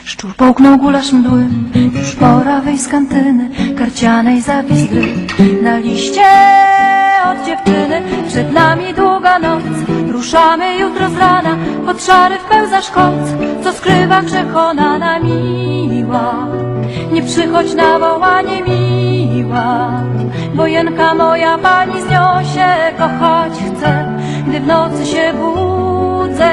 Szczur połknął gulasz mdły, już pora wyjść z kantyny, karcianej zapis gry. Na liście od dziewczyny, przed nami długa noc. Ruszamy jutro z rana, pod szary wpełzasz koc. Co skrywa grzechonana miła, nie przychodź na wołanie miła. Wojenka moja pani, z nią się kochać chcę, gdy w nocy się budzę.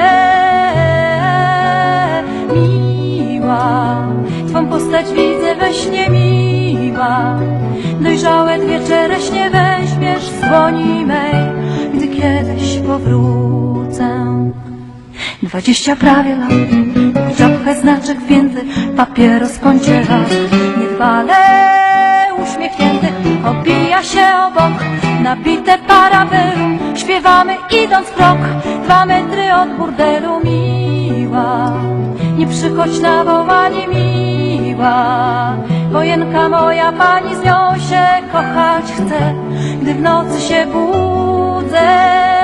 Miła, twą postać widzę we śnie miła. Dojrzałe dwie czereśnie weźmiesz z dłoni mej, gdy kiedyś powrócę. 20 prawie lat, w czapkę znaczek wpięty, papieros w kącie lat. Niedbale uśmiechnięty, obija się obok, nabite parabelum. Śpiewamy idąc krok, 2 metry od burdelu. Miła, nie przychodź na wołanie miła. Wojenka moja pani, z nią się kochać chcę, gdy w nocy się budzę.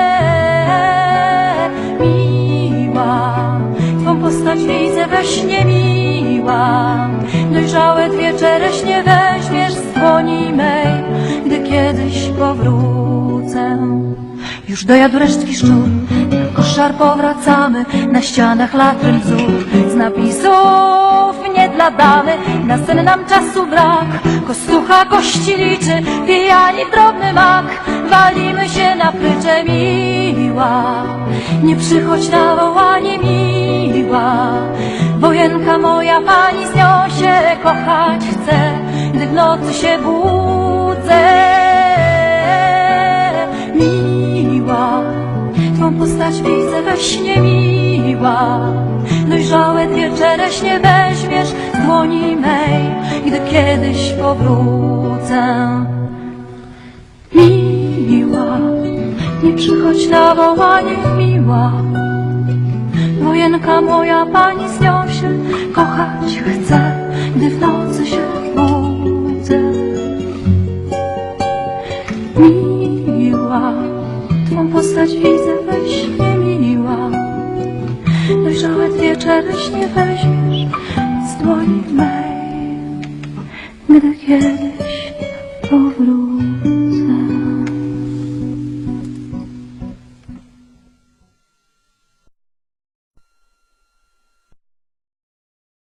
Miła, twą postać widzę we śnie miła. Dojrzałe dwie czereśnie weźmiesz z dłoni mej, gdy kiedyś powrócę. Już dojadł resztki szczur, na koszar powracamy, na ścianach latry wzór z napisów nie dla damy. Na sen nam czasu brak, kostucha kości liczy, pijani w drobny mak, walimy się na prycze. Miła, nie przychodź na wołanie miła. Wojenka moja pani, z nią się kochać chcę, gdy w nocy się budzę. Miła, twą postać widzę we śnie miła. Dojrzałe dwie czereśnie weźmiesz z dłoni mej, gdy kiedyś powrócę. Miła, nie przychodź na wołanie miła. Wojenka moja pani, z nią się kochać chcę, gdy w nocy się budzę. Miła, twą postać widzę we śnie miła. Dojrzałe dwie czereśnie weźmiesz z dłoni mej, gdy kiedyś powrócę.